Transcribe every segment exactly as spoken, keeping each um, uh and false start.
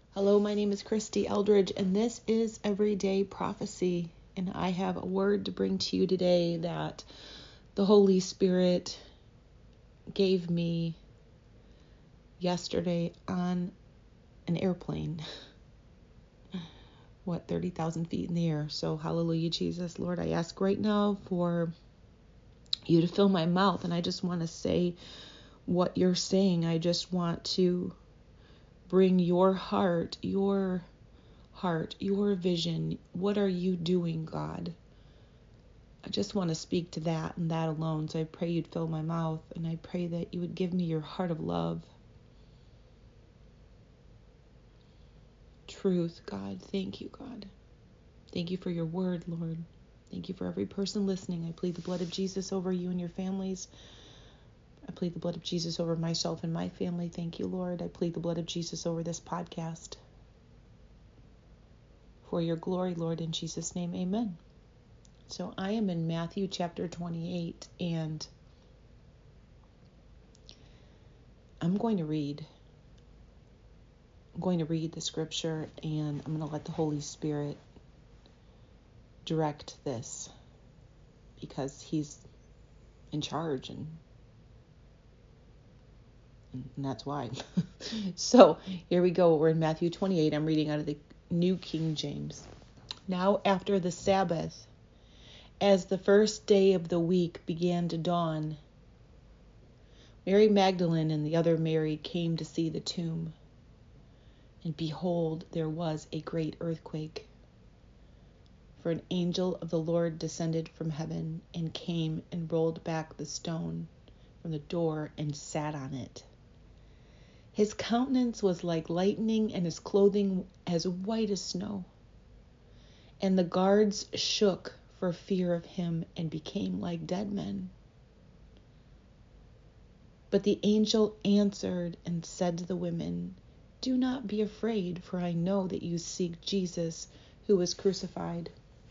Hello, my name is Christy Eldridge, and this is Everyday Prophecy. And I have a word to bring to you today that the Holy Spirit gave me yesterday on an airplane. What, thirty thousand feet in the air. So, hallelujah, Jesus. Lord, I ask right now for you to fill my mouth, and I just want to say what you're saying. I just want to bring your heart, your heart, your vision. What are you doing, God? I just want to speak to that and that alone. So I pray you'd fill my mouth, and I pray that you would give me your heart of love. Truth, God. Thank you, God. Thank you for your word, Lord. Thank you for every person listening. I plead the blood of Jesus over you and your families. I plead the blood of Jesus over myself and my family. Thank you, Lord. I plead the blood of Jesus over this podcast. For your glory, Lord, in Jesus' name, amen. So I am in Matthew chapter twenty-eight, and I'm going to read. I'm going to read the scripture, and I'm going to let the Holy Spirit direct this because he's in charge, and and that's why. So here we go. We're in Matthew twenty-eight. I'm reading out of the New King James. Now after the Sabbath, as the first day of the week began to dawn, Mary Magdalene and the other Mary came to see the tomb. And behold, there was a great earthquake. For an angel of the Lord descended from heaven and came and rolled back the stone from the door and sat on it. His countenance was like lightning, and his clothing as white as snow. And the guards shook for fear of him and became like dead men. But the angel answered and said to the women, "Do not be afraid, for I know that you seek Jesus who was crucified.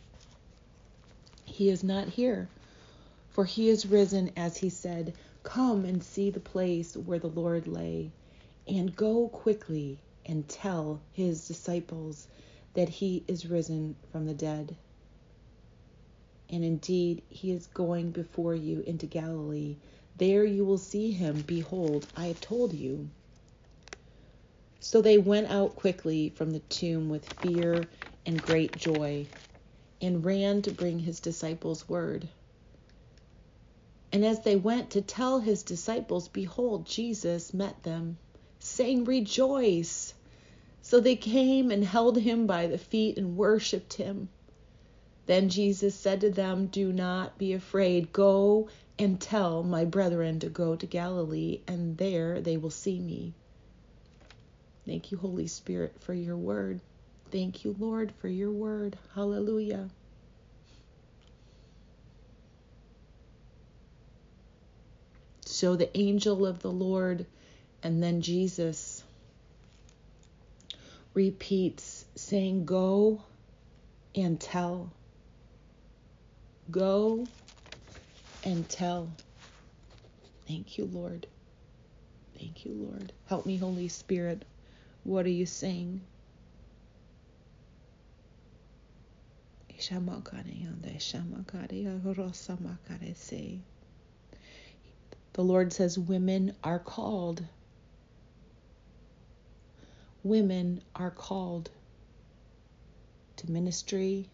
He is not here, for he is risen as he said. Come and see the place where the Lord lay, and go quickly and tell his disciples that he is risen from the dead. And indeed, he is going before you into Galilee. There you will see him. Behold, I have told you." So they went out quickly from the tomb with fear and great joy, and ran to bring his disciples word. And as they went to tell his disciples, behold, Jesus met them, saying, "Rejoice!" So they came and held him by the feet and worshipped him. Then Jesus said to them, "Do not be afraid. Go and tell my brethren to go to Galilee, and there they will see me." Thank you, Holy Spirit, for your word. Thank you, Lord, for your word. Hallelujah. So the angel of the Lord, and then Jesus repeats, saying, "Go and tell." Go and tell. Thank you, Lord. Thank you, Lord. Help me, Holy Spirit. What are you saying? The Lord says women are called. Women are called to ministry,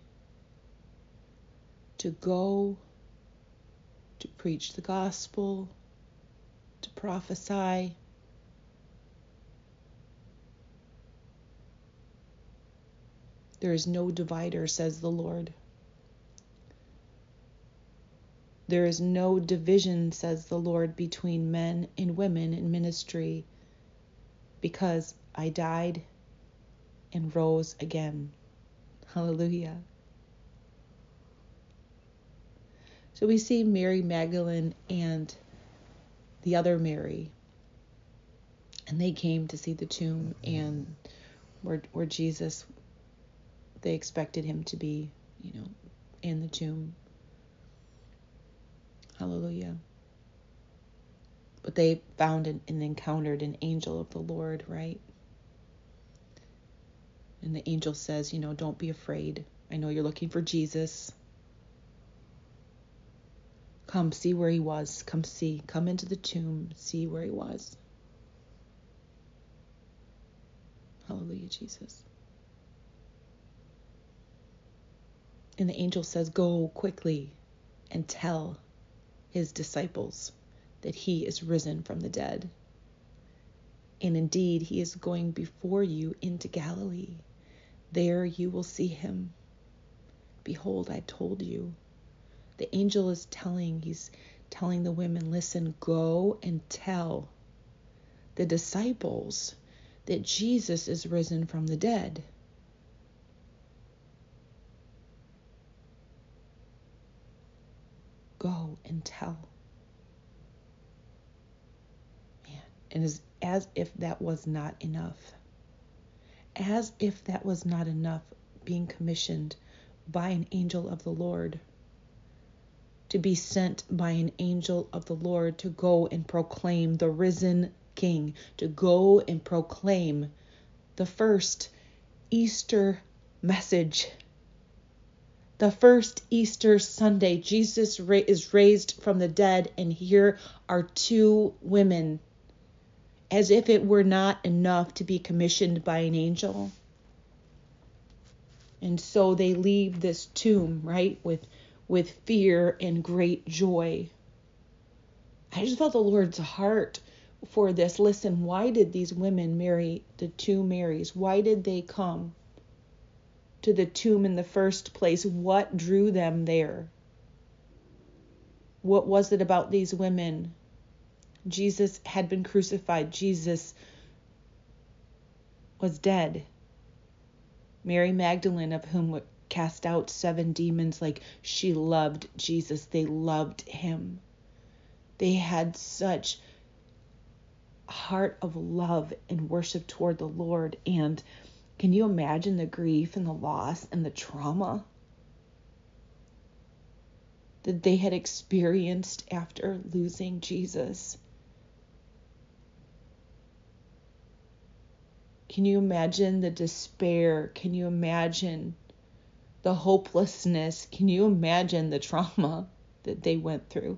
to go, to preach the gospel, to prophesy. There is no divider, says the Lord. There is no division, says the Lord, between men and women in ministry, because I died and rose again. Hallelujah. So we see Mary Magdalene and the other Mary, and they came to see the tomb and where where Jesus, they expected him to be, you know, in the tomb. Hallelujah. But they found and encountered an angel of the Lord, right? And the angel says, you know, don't be afraid. I know you're looking for Jesus. Come see where he was. Come see. Come into the tomb. See where he was. Hallelujah, Jesus. And the angel says, go quickly and tell his disciples that he is risen from the dead. And indeed, he is going before you into Galilee. There you will see him. Behold, I told you. The angel is telling, he's telling the women, listen, go and tell the disciples that Jesus is risen from the dead. Go and tell. Man, and as, as if that was not enough. As if that was not enough, being commissioned by an angel of the Lord. To be sent by an angel of the Lord to go and proclaim the risen King, to go and proclaim the first Easter message. The first Easter Sunday, Jesus ra- is raised from the dead, and here are two women, as if it were not enough to be commissioned by an angel. And so they leave this tomb, right, with with fear and great joy. I just felt the Lord's heart for this. Listen, why did these women marry the two Marys? Why did they come to the tomb in the first place? What drew them there? What was it about these women? Jesus had been crucified. Jesus was dead. Mary Magdalene, of whom cast out seven demons, like she loved Jesus. They loved him. They had such a heart of love and worship toward the Lord. And can you imagine the grief and the loss and the trauma that they had experienced after losing Jesus? Can you imagine the despair? Can you imagine the hopelessness? Can you imagine the trauma that they went through?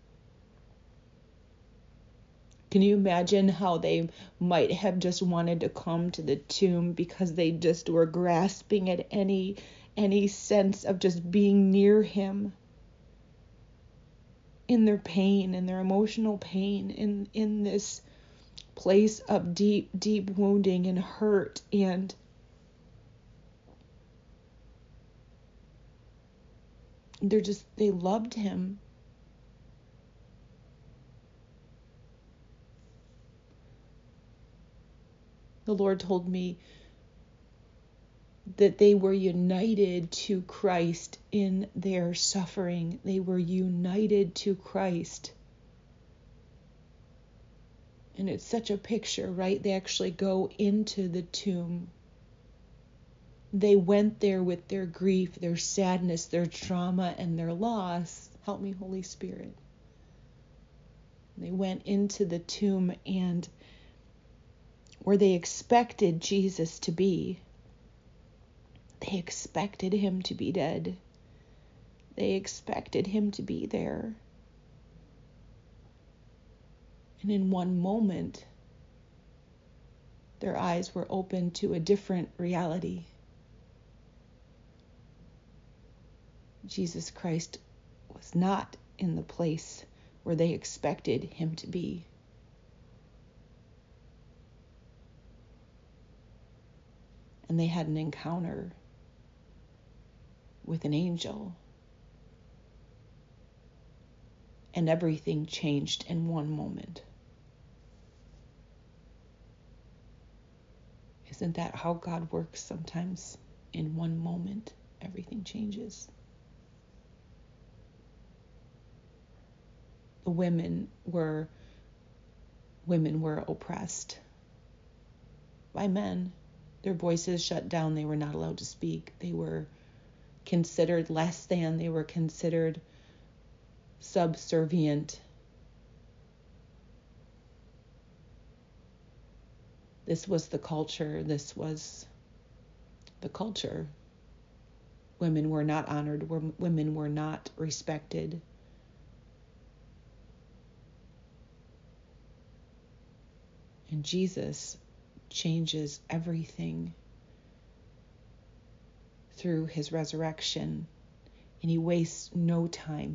Can you imagine how they might have just wanted to come to the tomb because they just were grasping at any any sense of just being near him in their pain, in their emotional pain, in, in this place of deep, deep wounding and hurt, and they're just, they loved him. The Lord told me that they were united to Christ in their suffering. They were united to Christ. And it's such a picture, right? They actually go into the tomb. They went there with their grief, their sadness, their trauma, and their loss. Help me, Holy Spirit. They went into the tomb, and where they expected Jesus to be, they expected him to be dead. They expected him to be there. And in one moment, their eyes were opened to a different reality. Jesus Christ was not in the place where they expected him to be. And they had an encounter with an angel. And everything changed in one moment. Isn't that how God works sometimes? In one moment, everything changes. The women were women were oppressed by men. Their voices shut down. They were not allowed to speak. They were considered less than. They were considered subservient. This was the culture. This was the culture. Women were not honored, women were not respected. And Jesus changes everything through his resurrection, and he wastes no time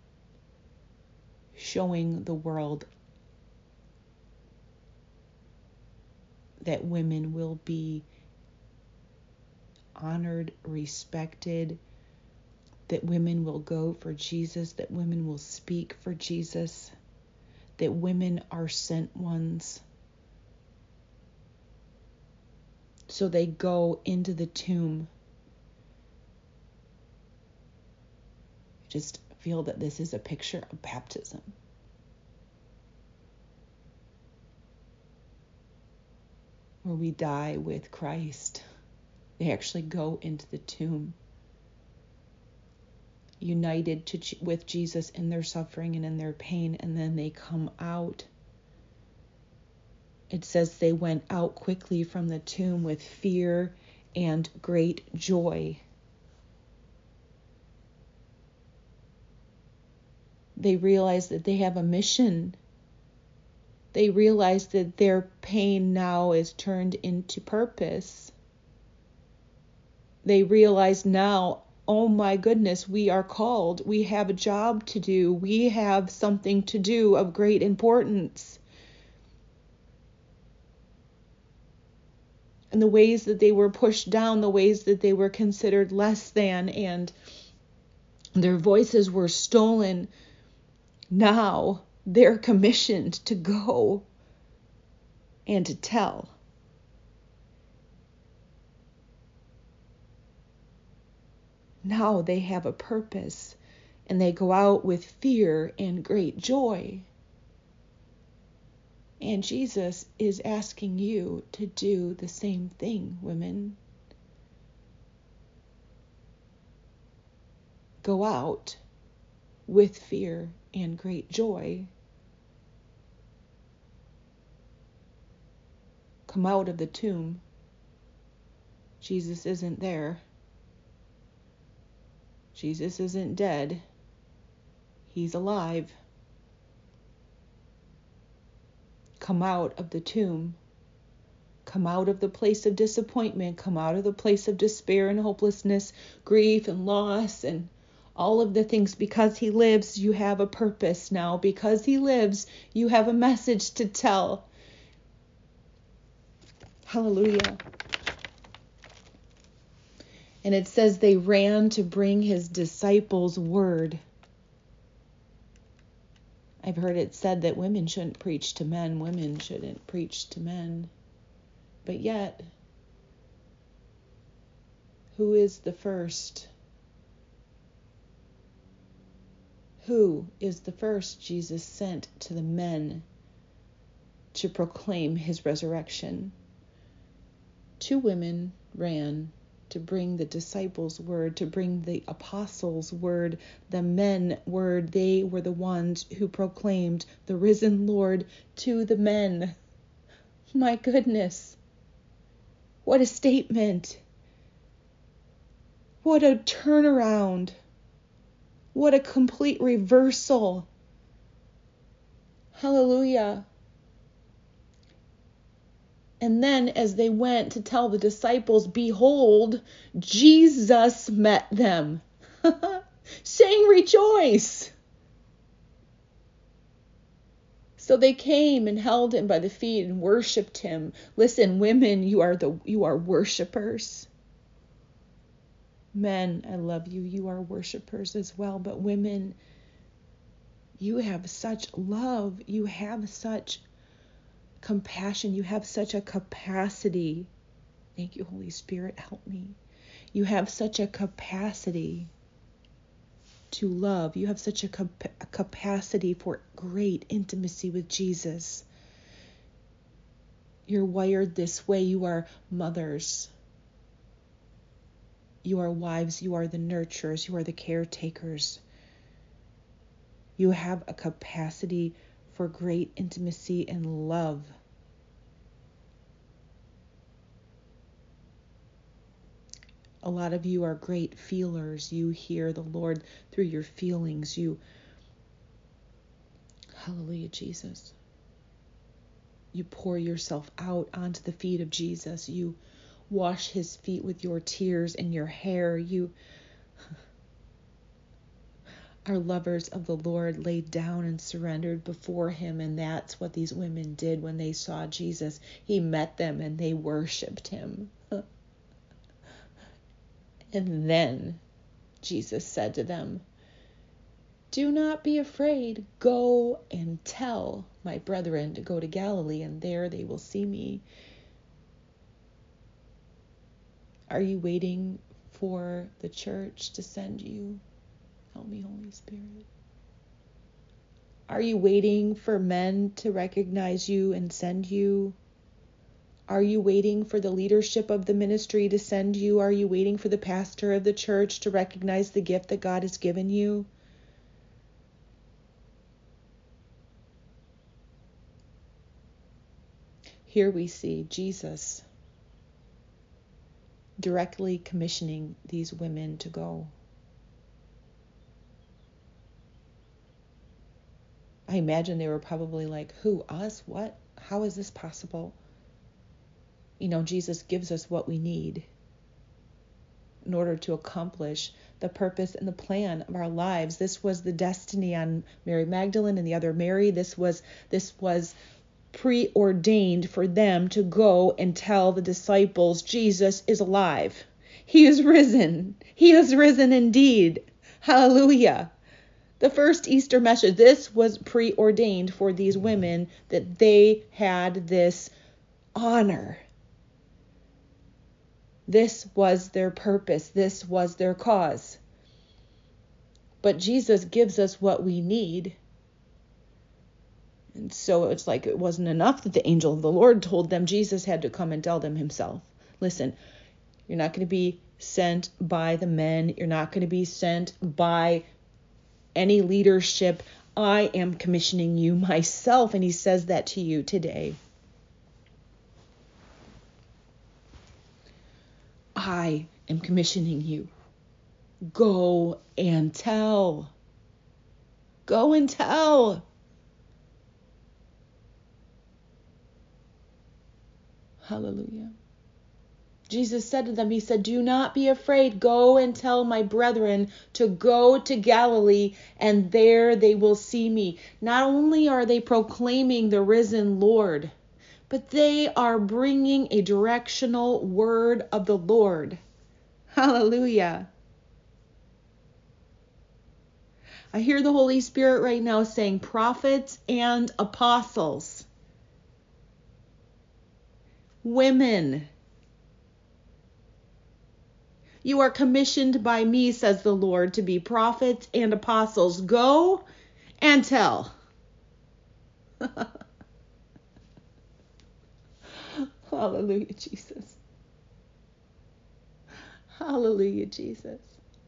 showing the world that women will be honored, respected, that women will go for Jesus, that women will speak for Jesus, that women are sent ones. So they go into the tomb. Just feel that this is a picture of baptism. Where we die with Christ. They actually go into the tomb, united to, with Jesus in their suffering and in their pain, and then they come out. It says they went out quickly from the tomb with fear and great joy. They realize that they have a mission. They realize that their pain now is turned into purpose. They realize now, oh my goodness, we are called. We have a job to do. We have something to do of great importance. And the ways that they were pushed down, the ways that they were considered less than, and their voices were stolen, now they're commissioned to go and to tell. Now they have a purpose, and they go out with fear and great joy. And Jesus is asking you to do the same thing, women. Go out with fear and great joy. Come out of the tomb. Jesus isn't there. Jesus isn't dead. He's alive. Come out of the tomb. Come out of the place of disappointment. Come out of the place of despair and hopelessness, grief and loss and all of the things. Because he lives, you have a purpose now. Because he lives, you have a message to tell. Hallelujah. And it says they ran to bring his disciples word. I've heard it said that women shouldn't preach to men. Women shouldn't preach to men. But yet, who is the first? Who is the first Jesus sent to the men to proclaim his resurrection? Two women ran to bring the disciples' word, to bring the apostles' word, the men word. They were the ones who proclaimed the risen Lord to the men. My goodness. What a statement. What a turnaround. What a complete reversal. Hallelujah. And then as they went to tell the disciples, behold, Jesus met them, saying, rejoice. So they came and held him by the feet and worshiped him. Listen, women, you are the you are worshipers. Men, I love you. You are worshipers as well. But women, you have such love. You have such compassion. You have such a capacity. Thank you, Holy Spirit. Help me. You have such a capacity to love. You have such a, cap- a capacity for great intimacy with Jesus. You're wired this way. You are mothers. You are wives. You are the nurturers. You are the caretakers. You have a capacity for great intimacy and love. A lot of you are great feelers. You hear the Lord through your feelings. You, hallelujah, Jesus. You pour yourself out onto the feet of Jesus. You wash his feet with your tears and your hair. You are lovers of the Lord, laid down and surrendered before him. And that's what these women did when they saw Jesus. He met them and they worshiped him. And then Jesus said to them, "Do not be afraid. Go and tell my brethren to go to Galilee, and there they will see me." Are you waiting for the church to send you? Help me, Holy Spirit. Are you waiting for men to recognize you and send you? Are you waiting for the leadership of the ministry to send you? Are you waiting for the pastor of the church to recognize the gift that God has given you? Here we see Jesus directly commissioning these women to go. I imagine they were probably like, who, us? What? How is this possible? You know, Jesus gives us what we need in order to accomplish the purpose and the plan of our lives. This was the destiny on Mary Magdalene and the other Mary. This was this was preordained for them to go and tell the disciples, Jesus is alive. He is risen. He is risen indeed. Hallelujah. The first Easter message, this was preordained for these women, that they had this honor. This was their purpose. This was their cause. But Jesus gives us what we need. And so it's like it wasn't enough that the angel of the Lord told them. Jesus had to come and tell them himself. Listen, you're not going to be sent by the men. You're not going to be sent by any leadership. I am commissioning you myself. And he says that to you today. I am commissioning you. Go and tell. Go and tell. Hallelujah. Jesus said to them, he said, "Do not be afraid. Go and tell my brethren to go to Galilee, and there they will see me." Not only are they proclaiming the risen Lord, but they are bringing a directional word of the Lord. Hallelujah. I hear the Holy Spirit right now saying prophets and apostles. Women. You are commissioned by me, says the Lord, to be prophets and apostles. Go and tell. Hallelujah, Jesus. Hallelujah, Jesus.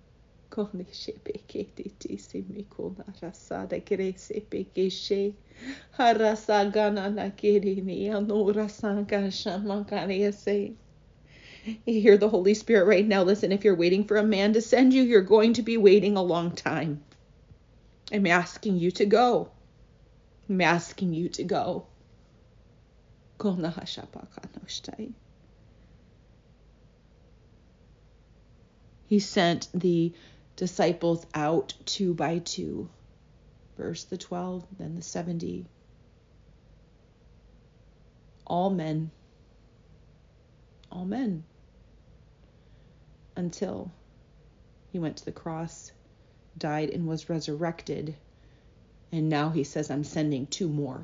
You hear the Holy Spirit right now. Listen, if you're waiting for a man to send you, you're going to be waiting a long time. I'm asking you to go. I'm asking you to go. He sent the disciples out two by two. First the twelve, then the seventy. All men. All men. Until he went to the cross, died, and was resurrected. And now he says, I'm sending two more.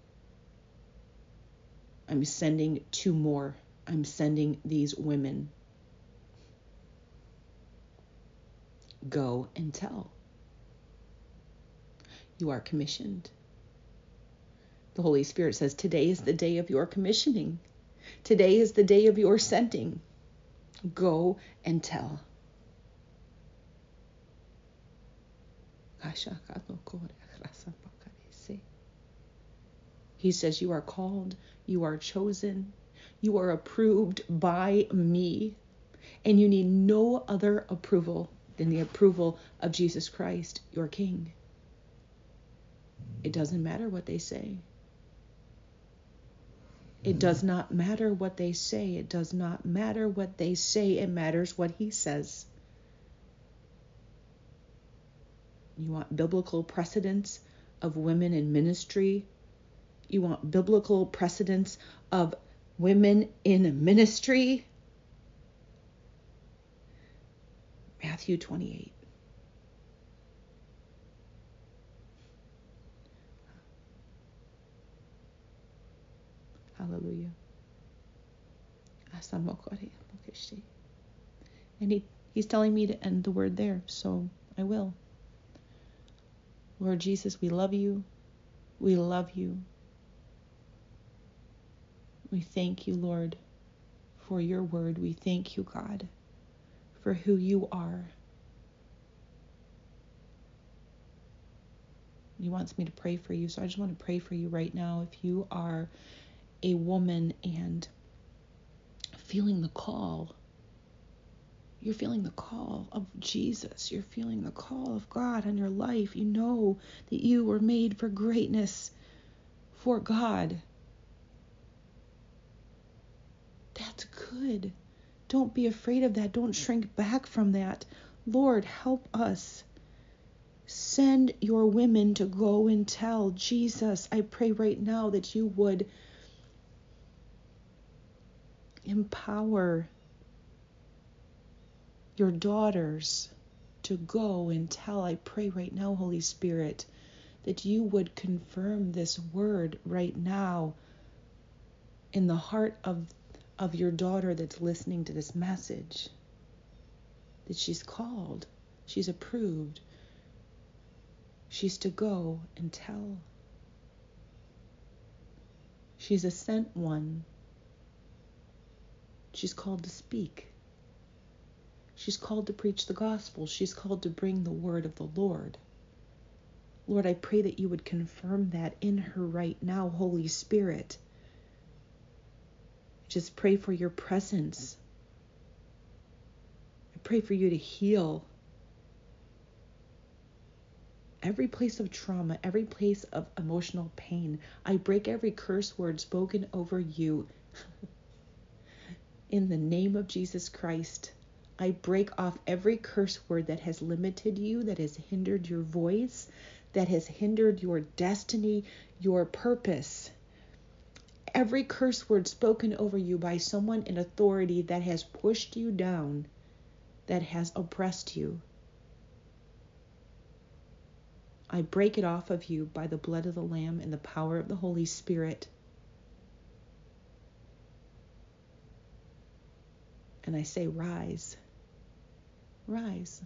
I'm sending two more. I'm sending these women. Go and tell. You are commissioned. The Holy Spirit says, today is the day of your commissioning. Today is the day of your sending. Go and tell. He says, you are called, you are chosen, you are approved by me, And you need no other approval than the approval of Jesus Christ, your King. It doesn't matter what they say. It does not matter what they say. It does not matter what they say. It matters what he says. You want biblical precedents of women in ministry? You want biblical precedents of women in ministry? Matthew twenty-eight. Hallelujah. And he, he's telling me to end the word there, so I will. Lord Jesus, we love you. We love you. We thank you, Lord, for your word. We thank you, God, for who you are. He wants me to pray for you, so I just want to pray for you right now. If you are a woman and feeling the call, you're feeling the call of Jesus, you're feeling the call of God on your life, you know that you were made for greatness for God. That's good. Don't be afraid of that. Don't shrink back from that. Lord, help us. Send your women to go and tell Jesus. I pray right now that you would empower your daughters to go and tell. I pray right now, Holy Spirit, that you would confirm this word right now in the heart of, of your daughter that's listening to this message. That she's called, she's approved, she's to go and tell. She's a sent one. She's called to speak. She's called to preach the gospel. She's called to bring the word of the Lord. Lord, I pray that you would confirm that in her right now, Holy Spirit. Just pray for your presence. I pray for you to heal every place of trauma, every place of emotional pain. I break every curse word spoken over you. In the name of Jesus Christ, I break off every curse word that has limited you, that has hindered your voice, that has hindered your destiny, your purpose. Every curse word spoken over you by someone in authority that has pushed you down, that has oppressed you. I break it off of you by the blood of the Lamb and the power of the Holy Spirit. And I say, rise, rise.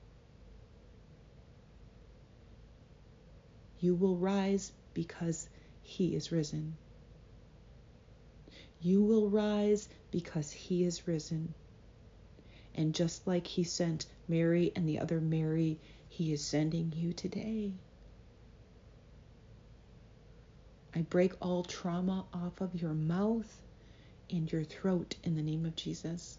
You will rise because he is risen. You will rise because he is risen. And just like he sent Mary and the other Mary, he is sending you today. I break all trauma off of your mouth and your throat in the name of Jesus.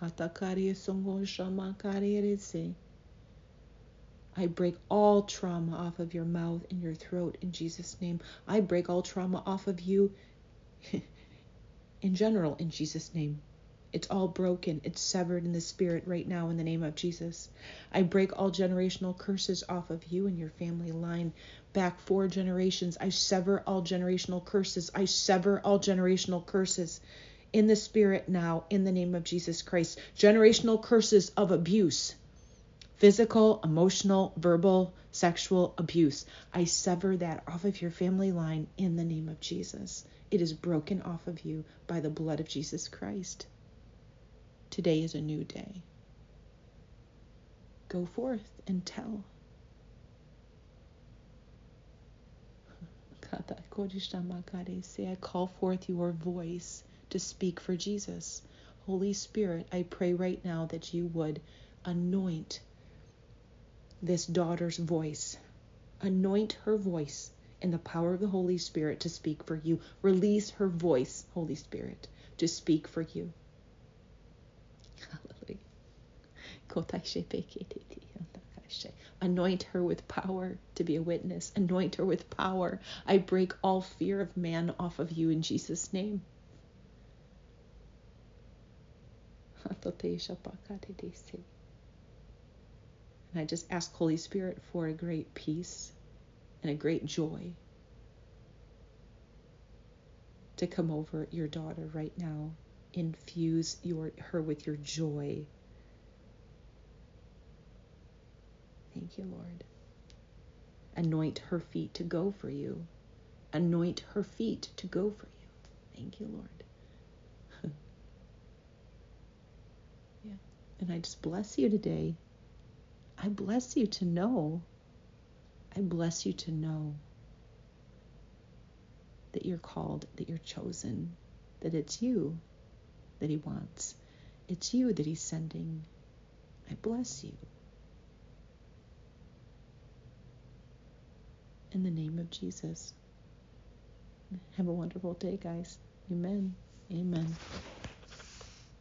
I break all trauma off of your mouth and your throat in Jesus' name. I break all trauma off of you in general in Jesus' name. It's all broken. It's severed in the spirit right now in the name of Jesus. I break all generational curses off of you and your family line back four generations. I sever all generational curses. I sever all generational curses in the spirit now in the name of Jesus Christ. Generational curses of abuse. Physical, emotional, verbal, sexual abuse. I sever that off of your family line in the name of Jesus. It is broken off of you by the blood of Jesus Christ. Today is a new day. Go forth and tell. Say, I call forth your voice to speak for Jesus. Holy Spirit, I pray right now that you would anoint this daughter's voice. Anoint her voice in the power of the Holy Spirit to speak for you. Release her voice, Holy Spirit, to speak for you. Hallelujah. Anoint her with power to be a witness. Anoint her with power. I break all fear of man off of you in Jesus' name. And I just ask Holy Spirit for a great peace and a great joy to come over your daughter right now. Infuse your her with your joy. Thank you, Lord. Anoint her feet to go for you. Anoint her feet to go for you. Thank you, Lord. Yeah. And I just bless you today. I bless you to know. I bless you to know that you're called, that you're chosen, that it's you that he wants. It's you that he's sending. I bless you. In the name of Jesus. Have a wonderful day, guys. Amen. Amen.